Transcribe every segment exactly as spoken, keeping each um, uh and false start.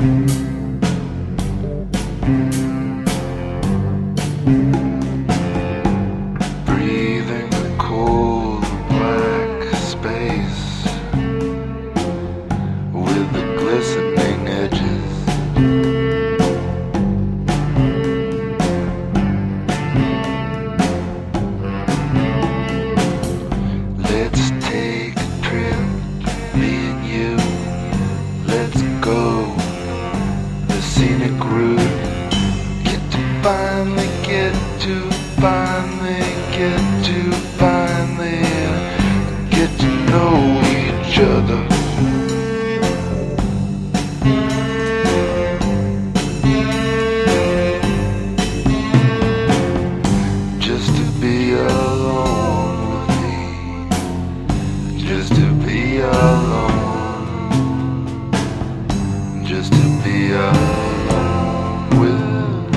Breathing the cold black space with the glistening edges. Let's take a trip, me and you. Let's go the scenic route. Get to finally get to finally get to finally get to know each other. Just to be alone with me. Just to be alone. Just to be alone with me.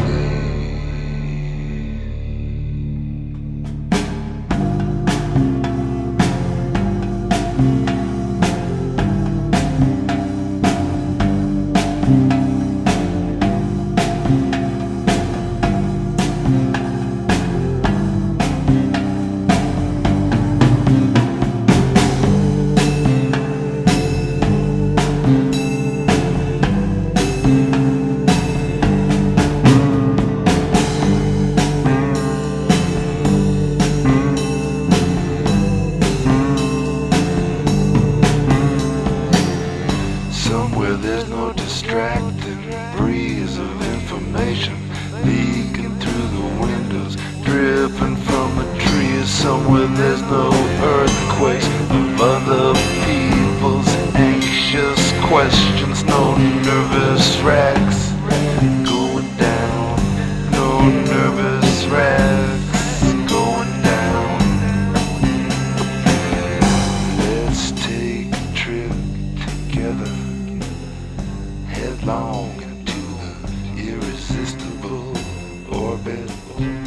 Somewhere there's no distracting breeze of information leaking through the windows, dripping from the trees. Somewhere there's no earthquakes of other people's anxious questions, no nervous wrecks going down, no nervous wrecks going down. Let's take a trip together, headlong into the irresistible orbit